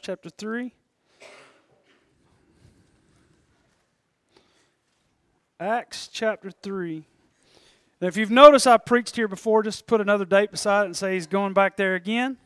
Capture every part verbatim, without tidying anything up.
chapter three. Acts chapter three. Now, if you've noticed, I preached here before, just put another date beside it and say he's going back there again.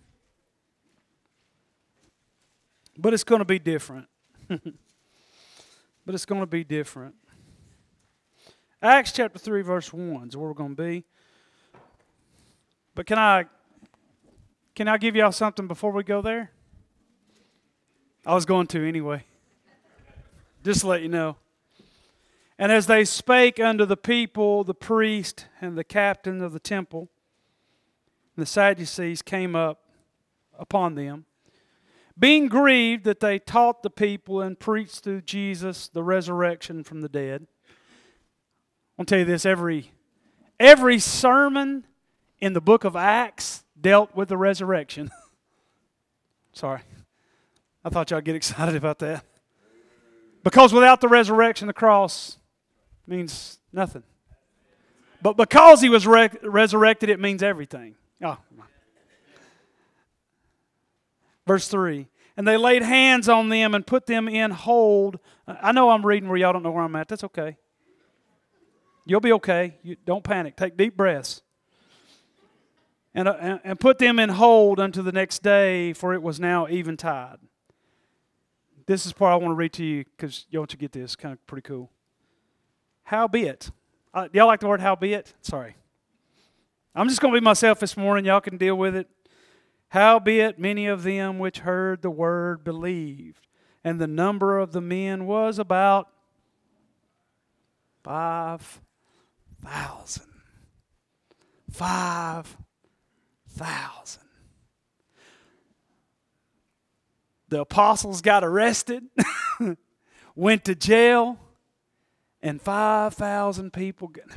But it's going to be different. But it's going to be different. Acts chapter three, verse one is where we're going to be. But can I, can I give y'all something before we go there? I was going to anyway. Just to let you know. And as they spake unto the people, the priest and the captain of the temple, the Sadducees came up upon them, being grieved that they taught the people and preached through Jesus the resurrection from the dead. I'll tell you this, every, every sermon in the book of Acts dealt with the resurrection. Sorry. I thought y'all get excited about that. Because without the resurrection, the cross means nothing. But because he was re- resurrected, it means everything. Oh. Verse three. And they laid hands on them and put them in hold. I know I'm reading where y'all don't know where I'm at. That's okay. You'll be okay. You, don't panic. Take deep breaths. And, uh, and put them in hold unto the next day, for it was now eventide. This is part I want to read to you because you want to get this. Kind of pretty cool. Howbeit. Uh, y'all like the word howbeit? Sorry. I'm just going to be myself this morning. Y'all can deal with it. Howbeit many of them which heard the word believed, and the number of the men was about five thousand. Five thousand. The apostles got arrested, went to jail, and five thousand people got...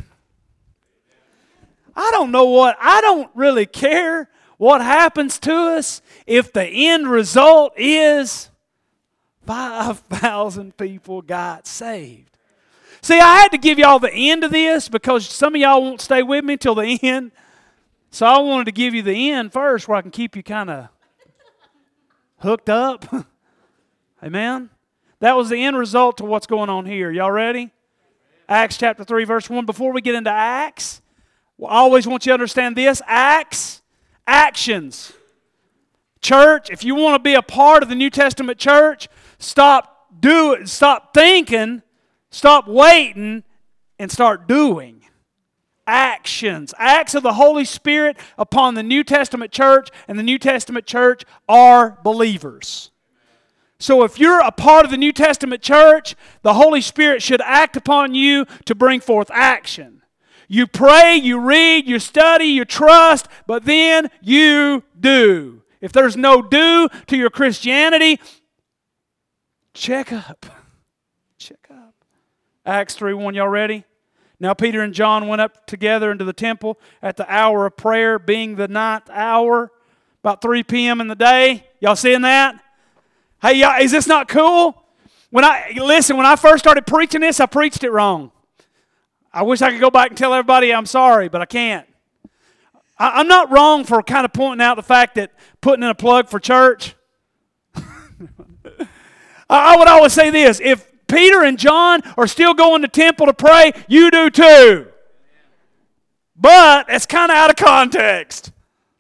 I don't know what, I don't really care what happens to us if the end result is five thousand people got saved. See, I had to give y'all the end of this because some of y'all won't stay with me till the end. So I wanted to give you the end first where I can keep you kind of hooked up. Amen? That was the end result to what's going on here. Y'all ready? Acts chapter three, verse one. Before we get into Acts, I always want you to understand this. Acts, actions. Church, if you want to be a part of the New Testament church, stop do, stop thinking, stop waiting, and start doing. Actions. Acts of the Holy Spirit upon the New Testament church, and the New Testament church are believers. So if you're a part of the New Testament church, the Holy Spirit should act upon you to bring forth action. You pray, you read, you study, you trust, but then you do. If there's no do to your Christianity, check up. Check up. Acts three one, y'all ready? Now Peter and John went up together into the temple at the hour of prayer, being the ninth hour, about three p.m. in the day. Y'all seeing that? Hey, y'all, is this not cool? When I listen, when I first started preaching this, I preached it wrong. I wish I could go back and tell everybody I'm sorry, but I can't. I, I'm not wrong for kind of pointing out the fact that putting in a plug for church. I, I would always say this, if Peter and John are still going to temple to pray, you do too. But it's kind of out of context.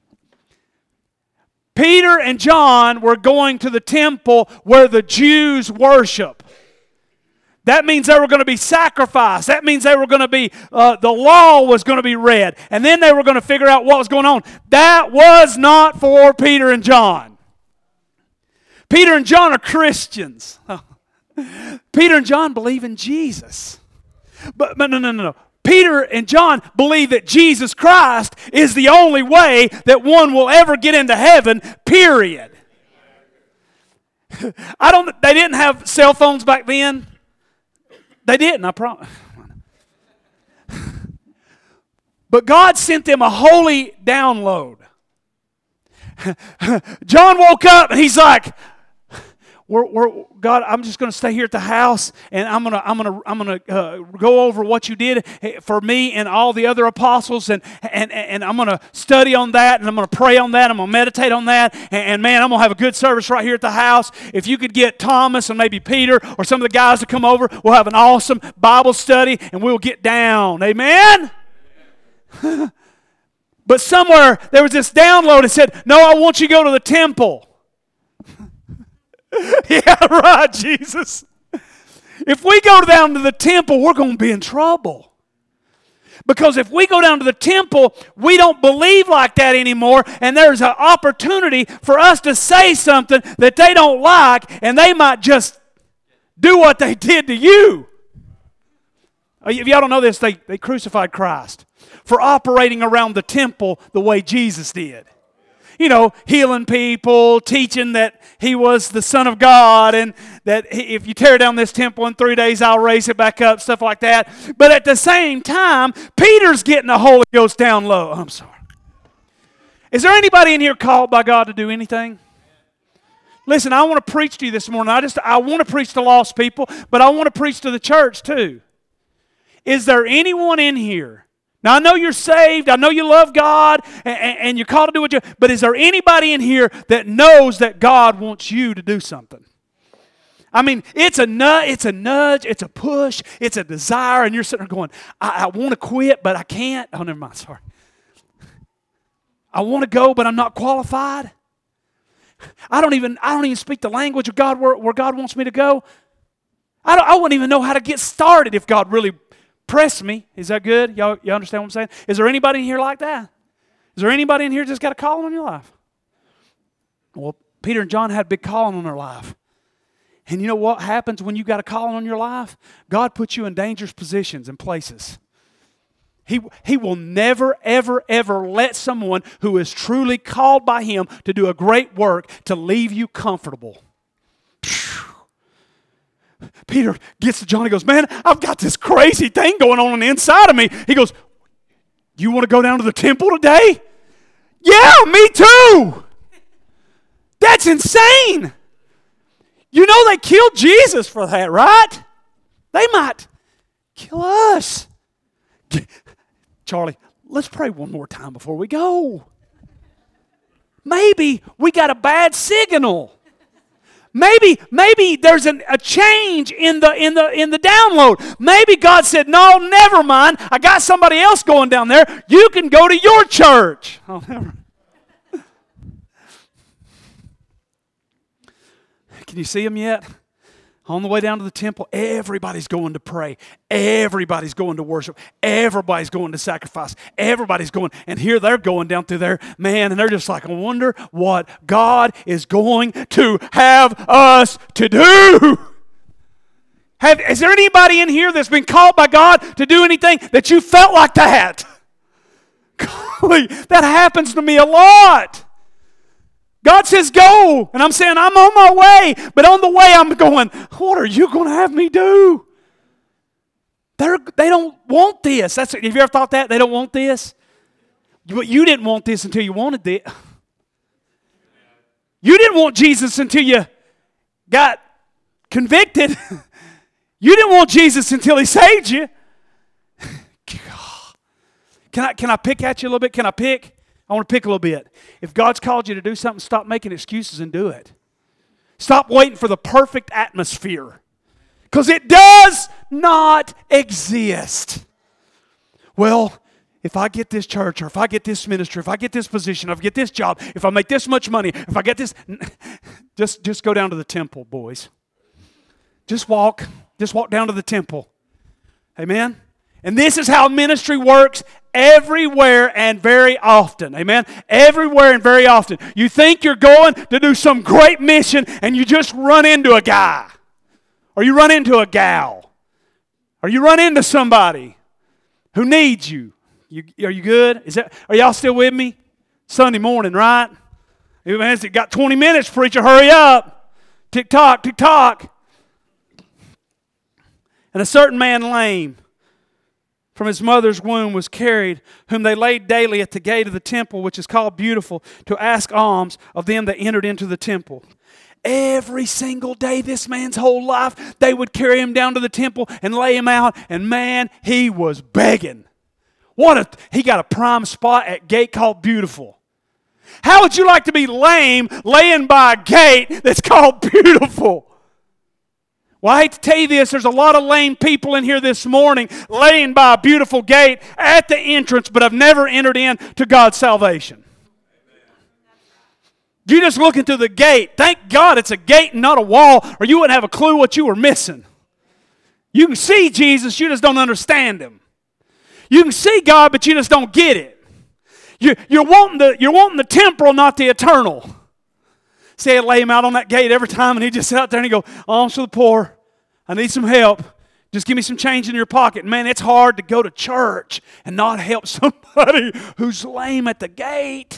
Peter and John were going to the temple where the Jews worship. That means they were going to be sacrificed. That means they were going to be, uh, the law was going to be read. And then they were going to figure out what was going on. That was not for Peter and John. Peter and John are Christians. Peter and John believe in Jesus. But, but no, no, no, no. Peter and John believe that Jesus Christ is the only way that one will ever get into heaven, period. I don't, they didn't have cell phones back then. They didn't, I promise. But God sent them a holy download. John woke up and he's like, we're, we're, God, I'm just going to stay here at the house, and I'm going to I'm going to I'm going to uh, go over what you did for me and all the other apostles, and and and I'm going to study on that, and I'm going to pray on that, I'm going to meditate on that, and, and man, I'm going to have a good service right here at the house. If you could get Thomas and maybe Peter or some of the guys to come over, we'll have an awesome Bible study, and we'll get down. Amen. But somewhere there was this download that said, no, I want you to go to the temple. Yeah, right, Jesus. If we go down to the temple, we're going to be in trouble. Because if we go down to the temple, we don't believe like that anymore, and there's an opportunity for us to say something that they don't like, and they might just do what they did to you. If y'all don't know this, they, they crucified Christ for operating around the temple the way Jesus did. You know, healing people, teaching that He was the Son of God, and that he, if you tear down this temple in three days, I'll raise it back up, stuff like that. But at the same time, Peter's getting the Holy Ghost down low. I'm sorry. Is there anybody in here called by God to do anything? Listen, I want to preach to you this morning. I just I want to preach to lost people, but I want to preach to the church too. Is there anyone in here? Now, I know you're saved. I know you love God, and, and you're called to do what you... But is there anybody in here that knows that God wants you to do something? I mean, it's a nudge, it's a nudge, it's a push, it's a desire, and you're sitting there going, I, I want to quit, but I can't. Oh, never mind, sorry. I want to go, but I'm not qualified. I don't even I don't even speak the language of God where, where God wants me to go. I, don't, I wouldn't even know how to get started if God really pressed me. Is that good? Y'all, y'all understand what I'm saying? Is there anybody in here like that? Is there anybody in here just got a calling on your life? Well, Peter and John had a big calling on their life. And you know what happens when you got a calling on your life? God puts you in dangerous positions and places. He, he will never, ever, ever let someone who is truly called by Him to do a great work to leave you comfortable. Peter gets to John and goes, man, I've got this crazy thing going on on the inside of me. He goes, you want to go down to the temple today? Yeah, me too. That's insane. You know they killed Jesus for that, right? They might kill us. Charlie, let's pray one more time before we go. Maybe we got a bad signal. Maybe, maybe there's an, a change in the in the in the download. Maybe God said, "No, never mind. I got somebody else going down there. You can go to your church." Oh, never. Can you see them yet? On the way down to the temple, everybody's going to pray. Everybody's going to worship. Everybody's going to sacrifice. Everybody's going, and here they're going down through there, man, and they're just like, I wonder what God is going to have us to do. Have, is there anybody in here that's been called by God to do anything that you felt like that? Golly, that happens to me a lot. God says go, and I'm saying I'm on my way, but on the way I'm going, what are you going to have me do? They're, they don't want this. That's, have you ever thought that? They don't want this? But you didn't want this until you wanted it. You didn't want Jesus until you got convicted. You didn't want Jesus until He saved you. Can I, can I pick at you a little bit? Can I pick? I want to pick a little bit. If God's called you to do something, stop making excuses and do it. Stop waiting for the perfect atmosphere. Because it does not exist. Well, if I get this church, or if I get this ministry, if I get this position, if I get this job, if I make this much money, if I get this... Just, just go down to the temple, boys. Just walk. Just walk down to the temple. Amen? And this is how ministry works everywhere and very often. Amen? Everywhere and very often. You think you're going to do some great mission and you just run into a guy. Or you run into a gal. Or you run into somebody who needs you. You are you good? Is that? Are y'all still with me? Sunday morning, right? Man, it's got twenty minutes, preacher. Hurry up. Tick tock, tick tock. And a certain man lame from his mother's womb was carried, whom they laid daily at the gate of the temple, which is called Beautiful, to ask alms of them that entered into the temple. Every single day, this man's whole life, they would carry him down to the temple and lay him out. And man, he was begging. What a, he got a prime spot at gate called Beautiful. How would you like to be lame laying by a gate that's called Beautiful? Well, I hate to tell you this, there's a lot of lame people in here this morning laying by a beautiful gate at the entrance, but have never entered into God's salvation. You're just looking through the gate. Thank God it's a gate and not a wall, or you wouldn't have a clue what you were missing. You can see Jesus, you just don't understand Him. You can see God, but you just don't get it. You, you're, wanting the, you're wanting the temporal, not the eternal. See, I'd lay him out on that gate every time, and he'd just sit out there and he'd go, alms to the poor. I need some help. Just give me some change in your pocket. Man, it's hard to go to church and not help somebody who's lame at the gate.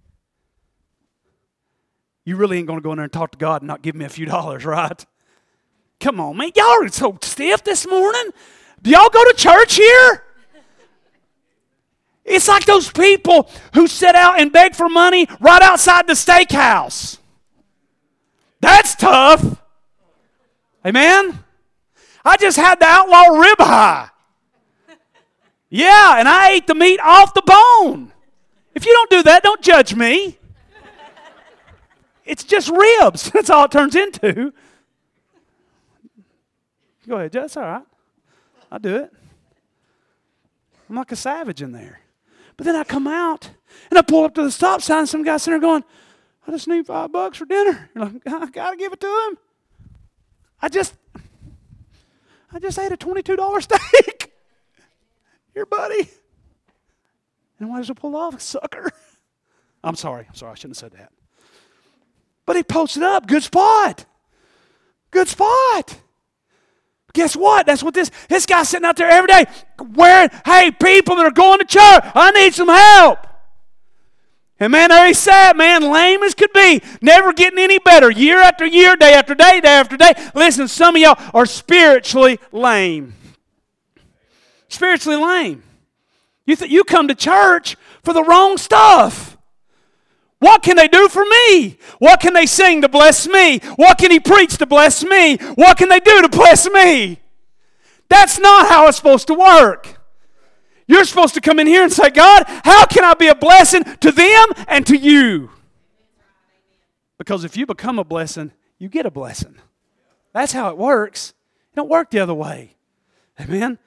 You really ain't going to go in there and talk to God and not give me a few dollars, right? Come on, man. Y'all are so stiff this morning. Do y'all go to church here? It's like those people who sit out and beg for money right outside the steakhouse. That's tough. Amen? I just had the outlaw ribeye. Yeah, and I ate the meat off the bone. If you don't do that, don't judge me. It's just ribs. That's all it turns into. Go ahead, Judge. That's all right. I'll do it. I'm like a savage in there. But then I come out, and I pull up to the stop sign, and some guy sitting there going, I just need five bucks for dinner. You're like, I got to give it to him. I just, I just ate a twenty-two dollar steak. Here, buddy. And why does it pull off, sucker? I'm sorry. I'm sorry. I shouldn't have said that. But he posted up. Good spot. Good spot. Guess what? That's what this, this guy's sitting out there every day wearing, hey, people that are going to church, I need some help. And man, there he sat, man, lame as could be, never getting any better, year after year, day after day, day after day. Listen, some of y'all are spiritually lame. Spiritually lame. You th- you come to church for the wrong stuff. What can they do for me? What can they sing to bless me? What can he preach to bless me? What can they do to bless me? That's not how it's supposed to work. You're supposed to come in here and say, God, how can I be a blessing to them and to you? Because if you become a blessing, you get a blessing. That's how it works. It don't work the other way. Amen?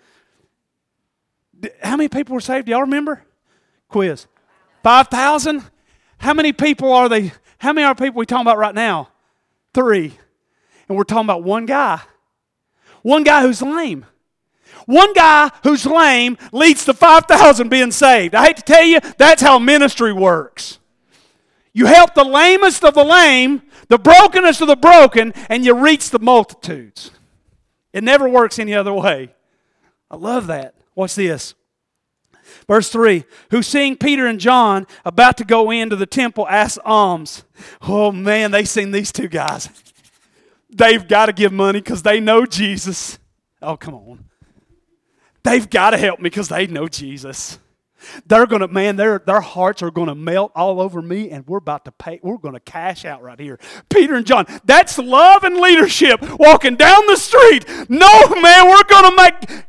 How many people were saved? Do y'all remember? Quiz. five thousand? How many people are they? How many are people we talking about right now? Three. And we're talking about one guy. One guy who's lame. One guy who's lame leads to five thousand being saved. I hate to tell you, that's how ministry works. You help the lamest of the lame, the brokenest of the broken, and you reach the multitudes. It never works any other way. I love that. Watch this. Verse three, who seeing Peter and John about to go into the temple asked alms. Oh man, they seen these two guys. They've got to give money because they know Jesus. Oh, come on. They've got to help me because they know Jesus. They're going to, man, their, their hearts are going to melt all over me, and we're about to pay, we're going to cash out right here. Peter and John, that's love and leadership walking down the street. No, man, we're going to make,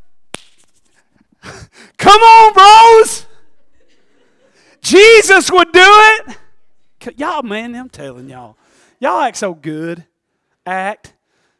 come on, bros. Jesus would do it. Y'all, man, I'm telling y'all. Y'all act so good. Act.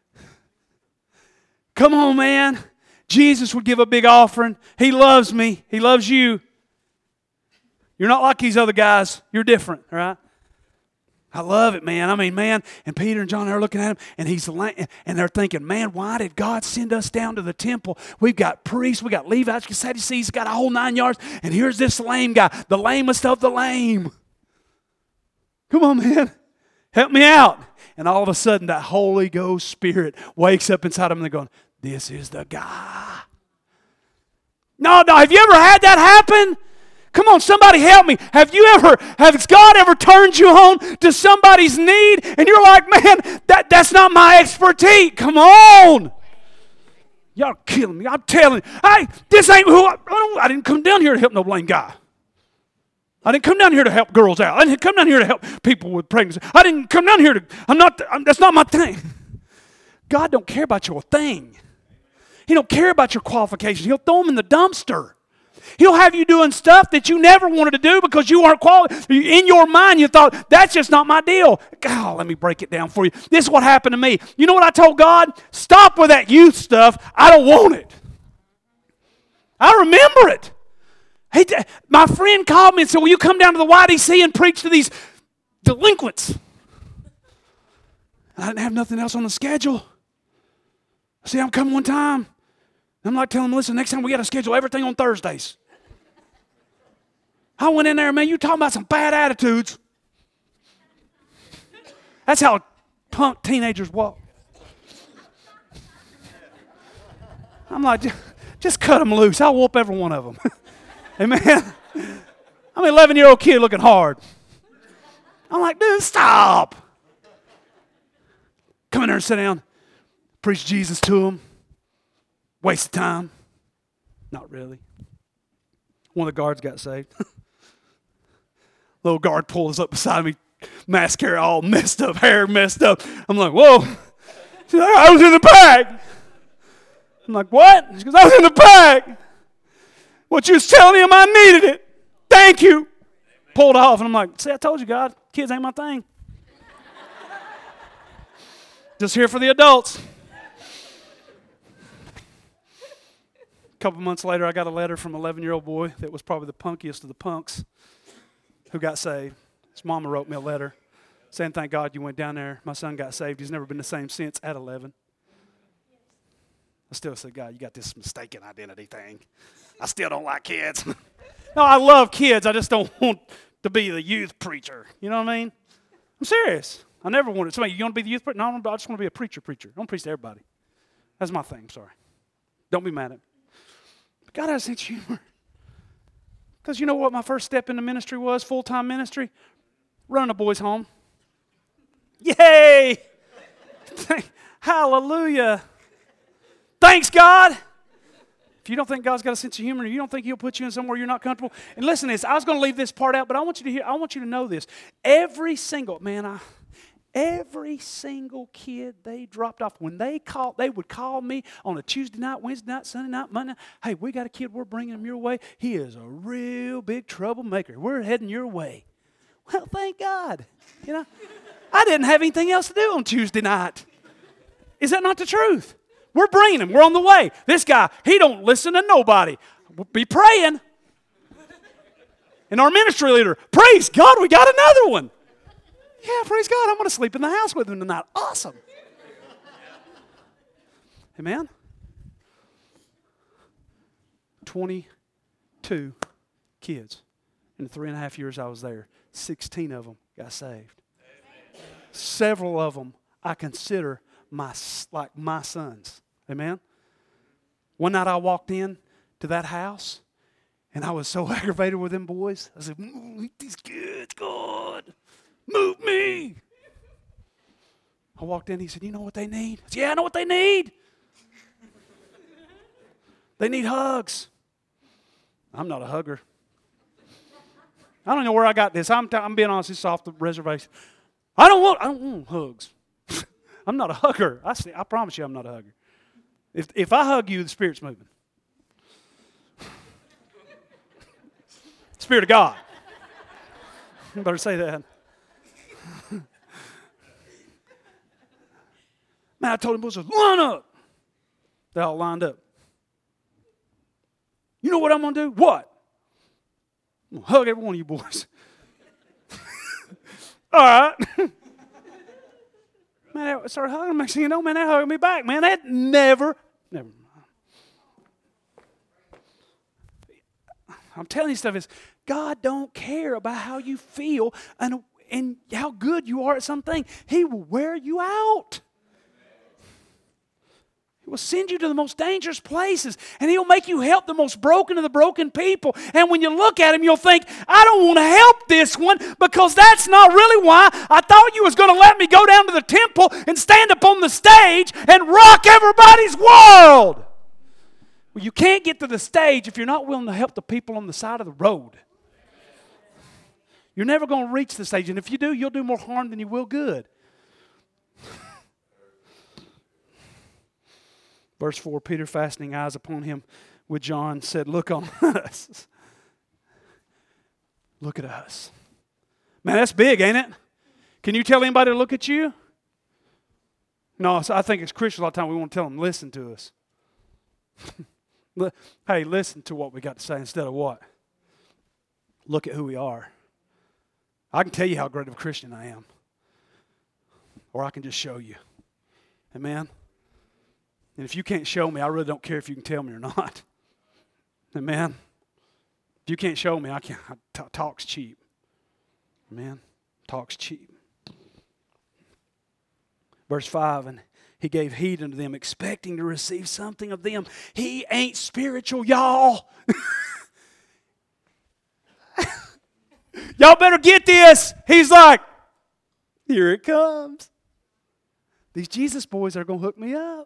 Come on, man. Jesus would give a big offering. He loves me. He loves you. You're not like these other guys. You're different, right? I love it, man. I mean, man, and Peter and John are looking at him, and he's and they're thinking, man, why did God send us down to the temple? We've got priests, we got Levites, Sadducees, got a whole nine yards, and here's this lame guy, the lamest of the lame. Come on, man. Help me out. And all of a sudden, that Holy Ghost Spirit wakes up inside of them, and they're going, this is the guy. No, no, have you ever had that happen? Come on, somebody help me. Have you ever, has God ever turned you on to somebody's need and you're like, man, that, that's not my expertise. Come on. Y'all killing me. I'm telling you. I, this ain't who I, I didn't come down here to help no lame guy. I didn't come down here to help girls out. I didn't come down here to help people with pregnancy. I didn't come down here to, I'm not, I'm, that's not my thing. God don't care about your thing. He don't care about your qualifications. He'll throw them in the dumpster. He'll have you doing stuff that you never wanted to do because you weren't qualified. In your mind, you thought, that's just not my deal. God, let me break it down for you. This is what happened to me. You know what I told God? Stop with that youth stuff. I don't want it. I remember it. He, my friend called me and said, will you come down to the Y D C and preach to these delinquents? I didn't have nothing else on the schedule. See, I'm coming one time. I'm like telling them, listen, next time we got to schedule everything on Thursdays. I went in there, man, you talking about some bad attitudes. That's how punk teenagers walk. I'm like, just cut them loose. I'll whoop every one of them. Amen. I'm an eleven-year-old kid looking hard. I'm like, dude, stop. Come in there and sit down. Preach Jesus to them. Waste of time. Not really. One of the guards got saved. Little guard pulls up beside me, mascara all messed up, hair messed up. I'm like, whoa. She's like, I was in the back. I'm like, what? She goes, I was in the back. What you was telling him, I needed it. Thank you. Pulled off, and I'm like, see, I told you, God, kids ain't my thing. Just here for the adults. A couple months later, I got a letter from an eleven-year-old boy that was probably the punkiest of the punks who got saved. His mama wrote me a letter saying, thank God you went down there. My son got saved. He's never been the same since at eleven. I still said, God, you got this mistaken identity thing. I still don't like kids. No, I love kids. I just don't want to be the youth preacher. You know what I mean? I'm serious. I never wanted somebody, you want to be the youth preacher? No, I just want to be a preacher preacher. I want to preach to everybody. That's my thing. I'm sorry. Don't be mad at me. But God has a sense of humor. Because you know what my first step into ministry was, full-time ministry? Running a boys' home. Yay! Hallelujah. Thanks, God. If you don't think God's got a sense of humor, you don't think He'll put you in somewhere you're not comfortable. And listen to this. I was going to leave this part out, but I want you to hear. I want you to know this. Every single man, I, every single kid they dropped off when they called, they would call me on a Tuesday night, Wednesday night, Sunday night, Monday night. Hey, we got a kid. We're bringing him your way. He is a real big troublemaker. We're heading your way. Well, thank God. You know, I didn't have anything else to do on Tuesday night. Is that not the truth? We're bringing him. We're on the way. This guy, he don't listen to nobody. We'll be praying. And our ministry leader, praise God, we got another one. Yeah, praise God, I'm going to sleep in the house with him tonight. Awesome. Amen? twenty-two kids. In the three and a half years I was there, sixteen of them got saved. Several of them I consider my like my sons. Amen? One night I walked in to that house, and I was so aggravated with them boys. I said, move these kids, God. Move me. I walked in, he said, you know what they need? I said, yeah, I know what they need. They need hugs. I'm not a hugger. I don't know where I got this. I'm, t- I'm being honest, it's off the reservation. I don't want, I don't want hugs. I'm not a hugger. I, see, I promise you I'm not a hugger. If, if I hug you, the Spirit's moving. Spirit of God. You better say that. Man, I told him, boys, line up. They all lined up. You know what I'm going to do? What? I'm going to hug every one of you boys. All right. Man, I started hugging them. Next thing you know, man, they hugged me back. Man, that never, never. I'm telling you stuff is, God don't care about how you feel and, and how good you are at something. He will wear you out. He will send you to the most dangerous places, and He'll make you help the most broken of the broken people. And when you look at Him, you'll think, I don't want to help this one because that's not really why I thought you was going to let me go down to the temple and stand up on the stage and rock everybody's world. Well, you can't get to the stage if you're not willing to help the people on the side of the road. You're never going to reach the stage. And if you do, you'll do more harm than you will good. Verse four, Peter, fastening eyes upon him with John, said, look on us. Look at us. Man, that's big, ain't it? Can you tell anybody to look at you? No, so I think as Christians a lot of time we want to tell them, listen to us. Hey, listen to what we got to say instead of what? Look at who we are. I can tell you how great of a Christian I am. Or I can just show you. Amen? And if you can't show me, I really don't care if you can tell me or not. Amen? If you can't show me, I can't. T- talk's cheap. Amen? Talk's cheap. Verse five, and he gave heed unto them, expecting to receive something of them. He ain't spiritual, y'all. Y'all better get this. He's like, here it comes. These Jesus boys are going to hook me up.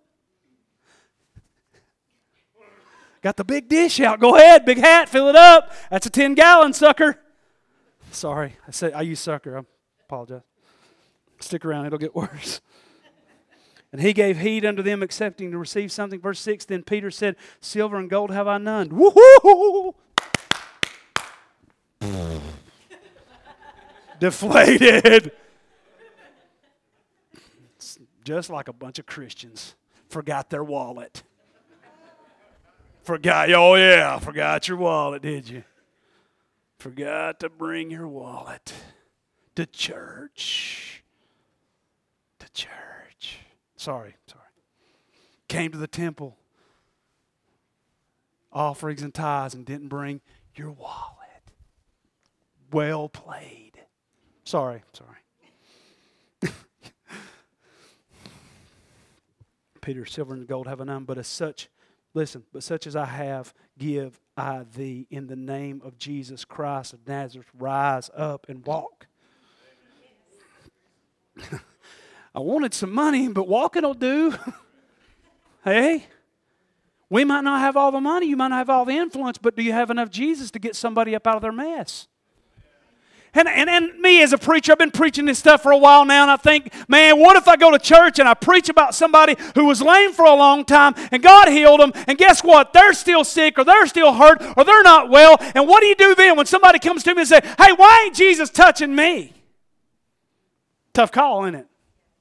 Got the big dish out. Go ahead, big hat, fill it up. That's a ten gallon sucker. Sorry, I said I use sucker. I apologize. Stick around, it'll get worse. And he gave heed unto them, accepting to receive something. Verse six, then Peter said, silver and gold have I none. Woo-hoo! Deflated. Just like a bunch of Christians forgot their wallet. Forgot, oh yeah, forgot your wallet, did you? Forgot to bring your wallet to church. To church. Sorry, sorry. Came to the temple, offerings and tithes, and didn't bring your wallet. Well played. Sorry, sorry. Peter, silver and gold have I none, but as such, listen, but such as I have, give I thee in the name of Jesus Christ of Nazareth. Rise up and walk. I wanted some money, but walking will do. Hey, we might not have all the money, you might not have all the influence, but do you have enough Jesus to get somebody up out of their mess? And, and, and me as a preacher, I've been preaching this stuff for a while now, and I think, man, what if I go to church and I preach about somebody who was lame for a long time, and God healed them, and guess what? They're still sick, or they're still hurt, or they're not well, and what do you do then when somebody comes to me and says, hey, why ain't Jesus touching me? Tough call, isn't it?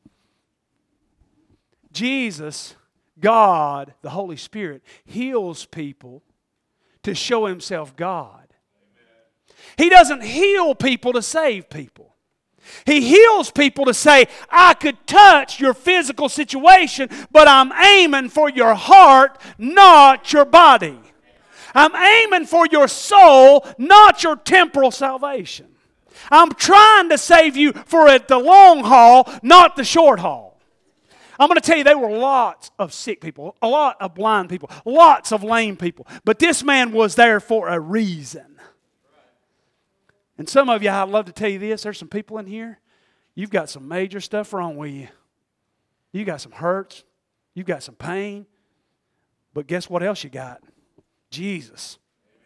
Jesus, God, the Holy Spirit, heals people to show Himself God. He doesn't heal people to save people. He heals people to say, I could touch your physical situation, but I'm aiming for your heart, not your body. I'm aiming for your soul, not your temporal salvation. I'm trying to save you for it the long haul, not the short haul. I'm going to tell you, there were lots of sick people, a lot of blind people, lots of lame people. But this man was there for a reason. And some of you, I'd love to tell you this, there's some people in here, you've got some major stuff wrong with you. You got some hurts. You've got some pain. But guess what else you got? Jesus.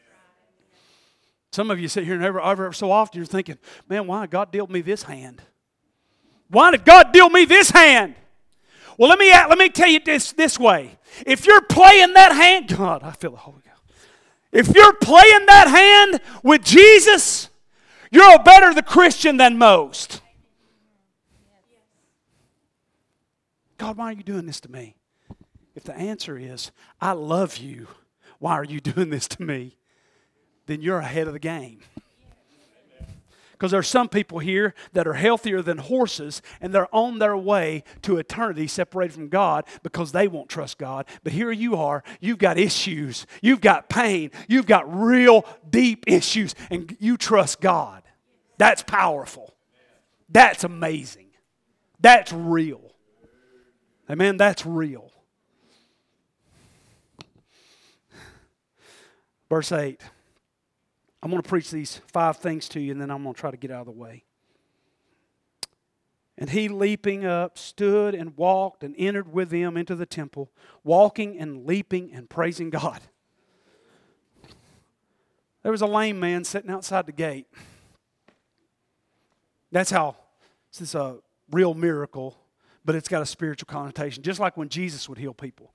Some of you sit here and ever, ever so often you're thinking, man, why did God deal me this hand? Why did God deal me this hand? Well, let me, let me tell you this, this way. If you're playing that hand, God, I feel the Holy Ghost. If you're playing that hand with Jesus, you're a better the Christian than most. God, why are you doing this to me? If the answer is, I love you, why are you doing this to me? Then you're ahead of the game. Because there are some people here that are healthier than horses, and they're on their way to eternity separated from God because they won't trust God. But here you are, you've got issues, you've got pain, you've got real deep issues, and you trust God. That's powerful. That's amazing. That's real. Amen, that's real. Verse eight. I'm going to preach these five things to you, and then I'm going to try to get out of the way. And he, leaping up, stood and walked and entered with them into the temple, walking and leaping and praising God. There was a lame man sitting outside the gate. That's how this is a real miracle, but it's got a spiritual connotation, just like when Jesus would heal people.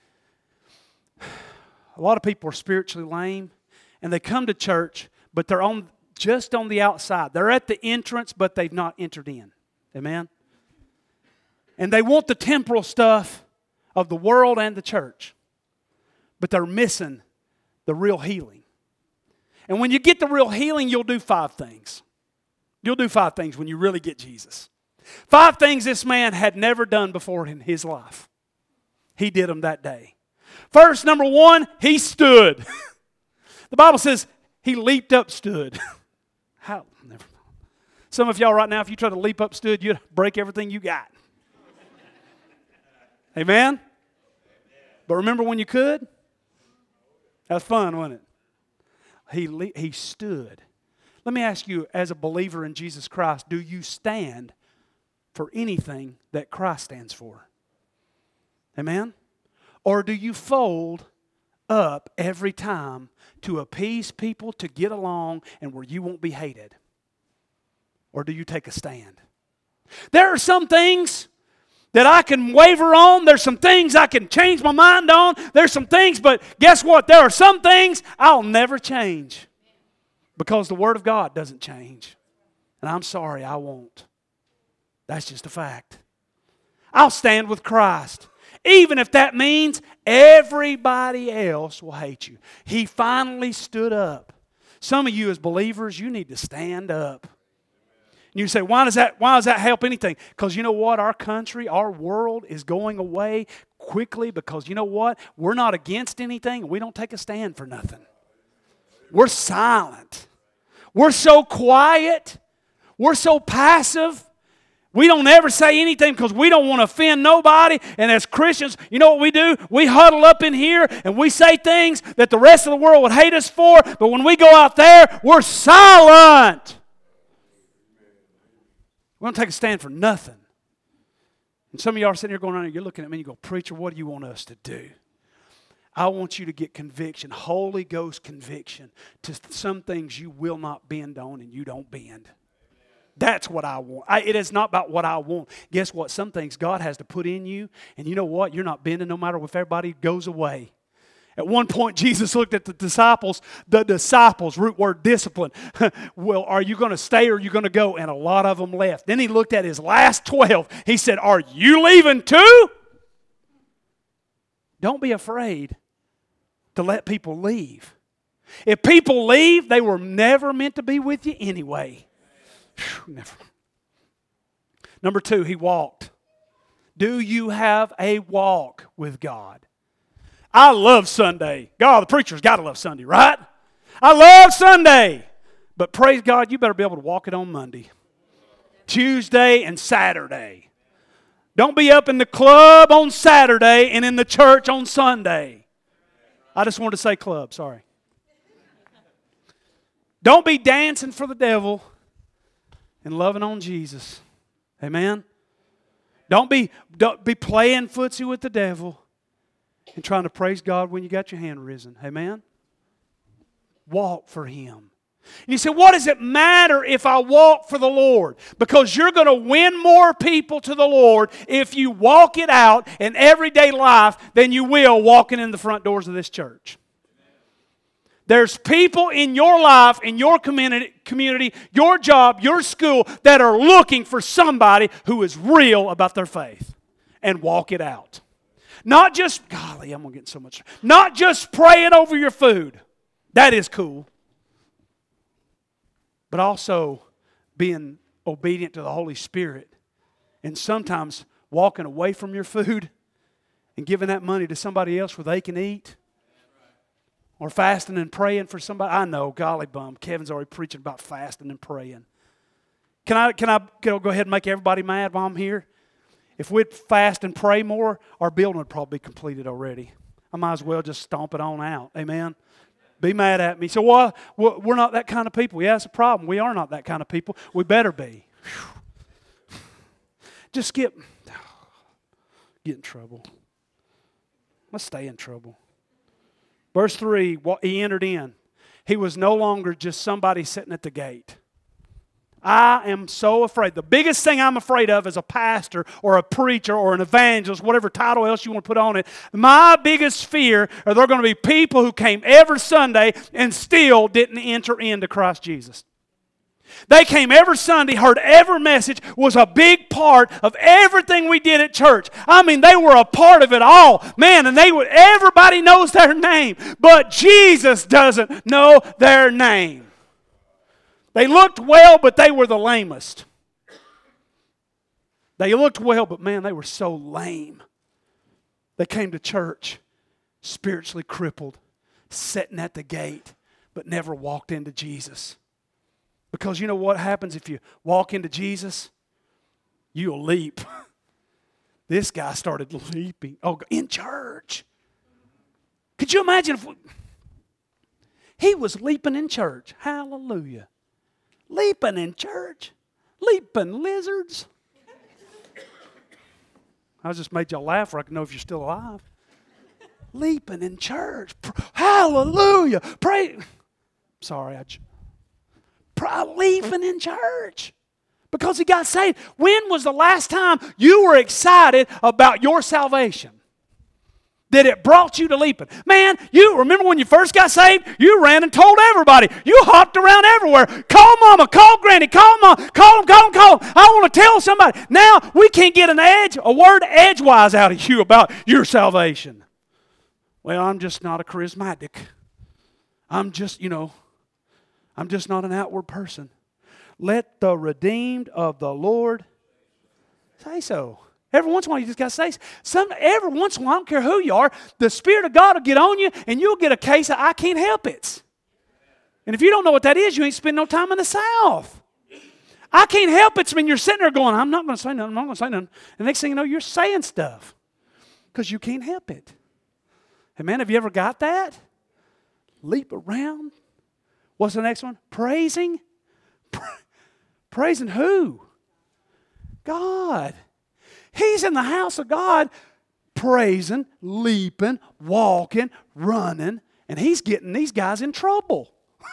A lot of people are spiritually lame, and they come to church, but they're on just on the outside. They're at the entrance, but they've not entered in. Amen? And they want the temporal stuff of the world and the church, but they're missing the real healing. And when you get the real healing, you'll do five things. You'll do five things when you really get Jesus. Five things this man had never done before in his life. He did them that day. First, number one, he stood. The Bible says he leaped up, stood. How? Never. Some of y'all right now, if you try to leap up, stood, you'd break everything you got. Amen? But remember when you could? That was fun, wasn't it? He, le- he stood. Let me ask you, as a believer in Jesus Christ, do you stand for anything that Christ stands for? Amen? Or do you fold up every time to appease people, to get along, and where you won't be hated? Or do you take a stand? There are some things that I can waver on. There's some things I can change my mind on. There's some things, but guess what? There are some things I'll never change because the Word of God doesn't change. And I'm sorry, I won't. That's just a fact. I'll stand with Christ, even if that means everybody else will hate you. He finally stood up. Some of you as believers, you need to stand up. And you say, why does that, why does that help anything? Because you know what? Our country, our world is going away quickly because you know what? We're not against anything and we don't take a stand for nothing. We're silent. We're so quiet. We're so passive. We don't ever say anything because we don't want to offend nobody. And as Christians, you know what we do? We huddle up in here and we say things that the rest of the world would hate us for. But when we go out there, we're silent. We don't take a stand for nothing. And some of y'all are sitting here going on and you're looking at me and you go, preacher, what do you want us to do? I want you to get conviction, Holy Ghost conviction to some things you will not bend on and you don't bend. That's what I want. I, it is not about what I want. Guess what? Some things God has to put in you, and you know what? You're not bending no matter if everybody goes away. At one point, Jesus looked at the disciples, the disciples, root word discipline. Well, are you going to stay or are you going to go? And a lot of them left. Then he looked at his last twelve. He said, are you leaving too? Don't be afraid to let people leave. If people leave, they were never meant to be with you anyway. Whew, never. Number two, he walked. Do you have a walk with God? I love Sunday. God, the preacher's got to love Sunday, right? I love Sunday. But praise God, you better be able to walk it on Monday, Tuesday, and Saturday. Don't be up in the club on Saturday and in the church on Sunday. I just wanted to say club, sorry. Don't be dancing for the devil and loving on Jesus. Amen? Don't be, don't be playing footsie with the devil and trying to praise God when you got your hand risen. Amen? Walk for Him. And you say, what does it matter if I walk for the Lord? Because you're going to win more people to the Lord if you walk it out in everyday life than you will walking in the front doors of this church. There's people in your life, in your community, community, your job, your school, that are looking for somebody who is real about their faith and walk it out. Not just, golly, I'm going to get so much. Not just praying over your food. That is cool. But also being obedient to the Holy Spirit and sometimes walking away from your food and giving that money to somebody else where they can eat. Or fasting and praying for somebody. I know, golly bum, Kevin's already preaching about fasting and praying. Can I, can I go ahead and make everybody mad while I'm here? If we'd fast and pray more, our building would probably be completed already. I might as well just stomp it on out. Amen? Be mad at me. So, well, we're not that kind of people. Yeah, that's a problem. We are not that kind of people. We better be. Whew. Just get, get in trouble. Let's stay in trouble. Verse three, he entered in. He was no longer just somebody sitting at the gate. I am so afraid. The biggest thing I'm afraid of as a pastor or a preacher or an evangelist, whatever title else you want to put on it, my biggest fear are there going to be people who came every Sunday and still didn't enter into Christ Jesus. They came every Sunday, heard every message, was a big part of everything we did at church. I mean, they were a part of it all. Man, and they would, everybody knows their name, but Jesus doesn't know their name. They looked well, but they were the lamest. They looked well, but man, they were so lame. They came to church spiritually crippled, sitting at the gate, but never walked into Jesus. Because you know what happens if you walk into Jesus? You'll leap. This guy started leaping. Oh, in church. Could you imagine if we, he was leaping in church? Hallelujah. Leaping in church. Leaping lizards. I just made y'all laugh where I can know if you're still alive. Leaping in church. Hallelujah. Pray. Sorry, I leaping in church because he got saved. When was the last time you were excited about your salvation? That it brought you to leaping? Man, you remember when you first got saved? You ran and told everybody. You hopped around everywhere. Call mama, call granny, call mom, call them, call them, call them. I want to tell somebody. Now we can't get an edge, a word edgewise out of you about your salvation. Well, I'm just not a charismatic. I'm just, you know, I'm just not an outward person. Let the redeemed of the Lord say so. Every once in a while you just got to say some. Every once in a while, I don't care who you are, the Spirit of God will get on you and you'll get a case of I can't help it. And if you don't know what that is, you ain't spend no time in the South. I can't help it. I mean, you're sitting there going, I'm not going to say nothing, I'm not going to say nothing. And the next thing you know, you're saying stuff because you can't help it. Hey man, have you ever got that? Leap around. What's the next one? Praising? Pra- praising who? God. He's in the house of God praising, leaping, walking, running, and he's getting these guys in trouble.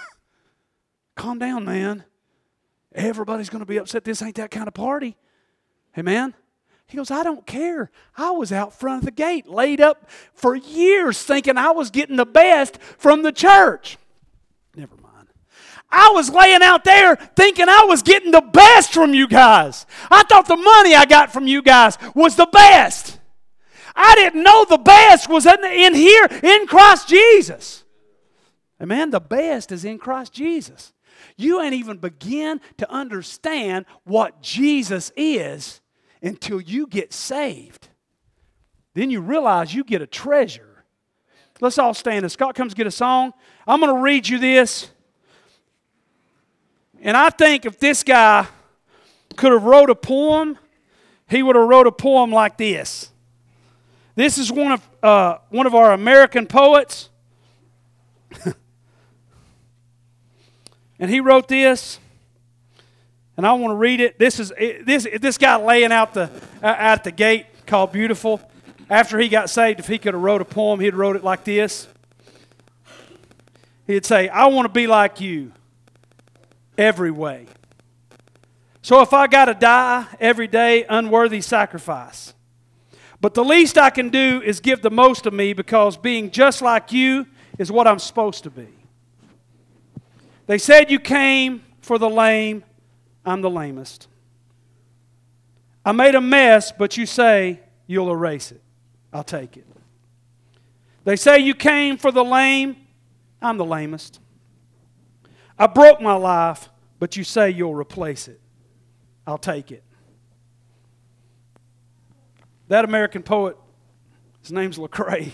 Calm down, man. Everybody's going to be upset. This ain't that kind of party. Hey, man. He goes, I don't care. I was out front of the gate, laid up for years thinking I was getting the best from the church. Never mind. I was laying out there thinking I was getting the best from you guys. I thought the money I got from you guys was the best. I didn't know the best was in, in here in Christ Jesus. Amen. The best is in Christ Jesus. You ain't even begin to understand what Jesus is until you get saved. Then you realize you get a treasure. Let's all stand. As Scott comes get a song, I'm going to read you this. And I think if this guy could have wrote a poem, he would have wrote a poem like this. This is one of uh, one of our American poets. And he wrote this. And I want to read it. This is this this guy laying out the uh, at the gate called Beautiful. After he got saved, if he could have wrote a poem, he'd wrote it like this. He'd say, I want to be like you every way. So if I got to die every day, unworthy sacrifice. But the least I can do is give the most of me because being just like you is what I'm supposed to be. They said you came for the lame. I'm the lamest. I made a mess, but you say you'll erase it. I'll take it. They say you came for the lame. I'm the lamest. I broke my life, but you say you'll replace it. I'll take it. That American poet, his name's Lecrae.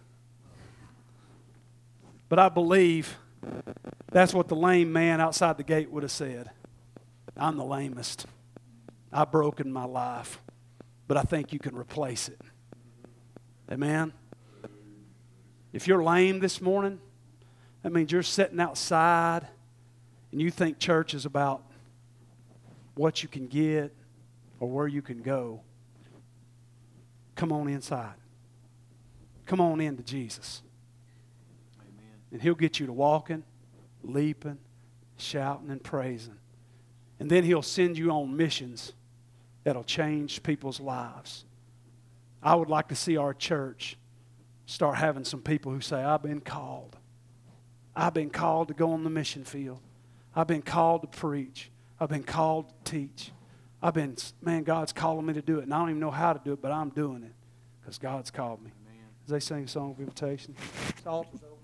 But I believe that's what the lame man outside the gate would have said. I'm the lamest. I've broken my life, but I think you can replace it. Amen? If you're lame this morning, that means you're sitting outside and you think church is about what you can get or where you can go. Come on inside. Come on into Jesus. Amen. And He'll get you to walking, leaping, shouting, and praising. And then He'll send you on missions that'll change people's lives. I would like to see our church start having some people who say, I've been called. I've been called to go on the mission field. I've been called to preach. I've been called to teach. I've been, man, God's calling me to do it. And I don't even know how to do it, but I'm doing it because God's called me. Amen. As they sing a song of invitation, the altar's open.